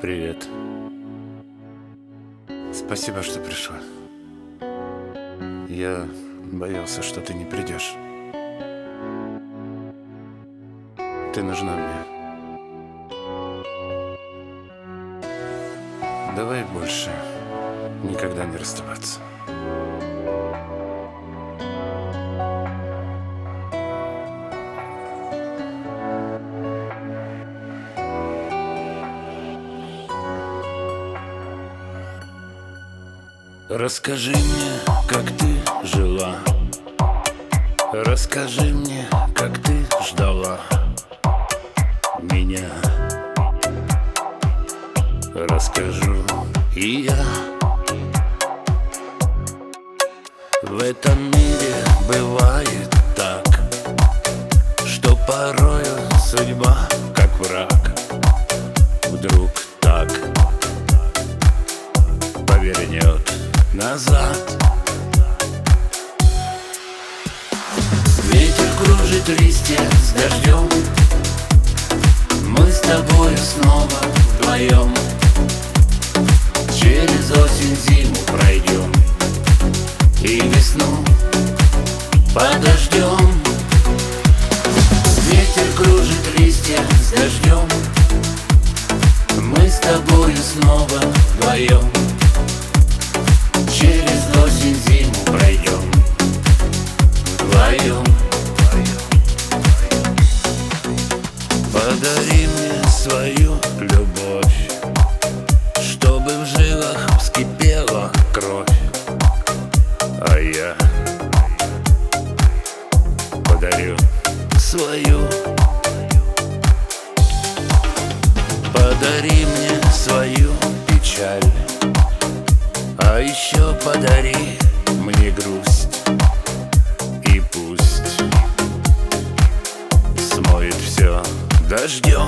Привет. Спасибо, что пришла. Я боялся, что ты не придешь. Ты нужна мне. Давай больше никогда не расставаться. Расскажи мне, как ты жила. Расскажи мне, как ты ждала меня. Расскажу и я. В этом мире бывает так, что порою судьба, как враг, вдруг так повернет назад. Ветер кружит листья с дождем. Мы с тобою снова вдвоем. Через осень зиму пройдем и весну подождем. Ветер кружит листья с дождем. Мы с тобою снова вдвоем. Через осень зиму пройдем вдвоем. Подари мне свою любовь, чтобы в жилах вскипела кровь, а я подарю свою. Подари мне свою печаль, а еще подари мне грусть, и пусть смоет все дождем.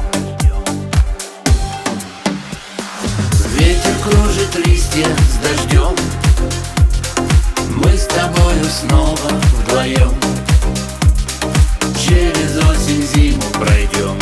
Ветер кружит листья с дождем. Мы с тобою снова вдвоем. Через осень зиму пройдем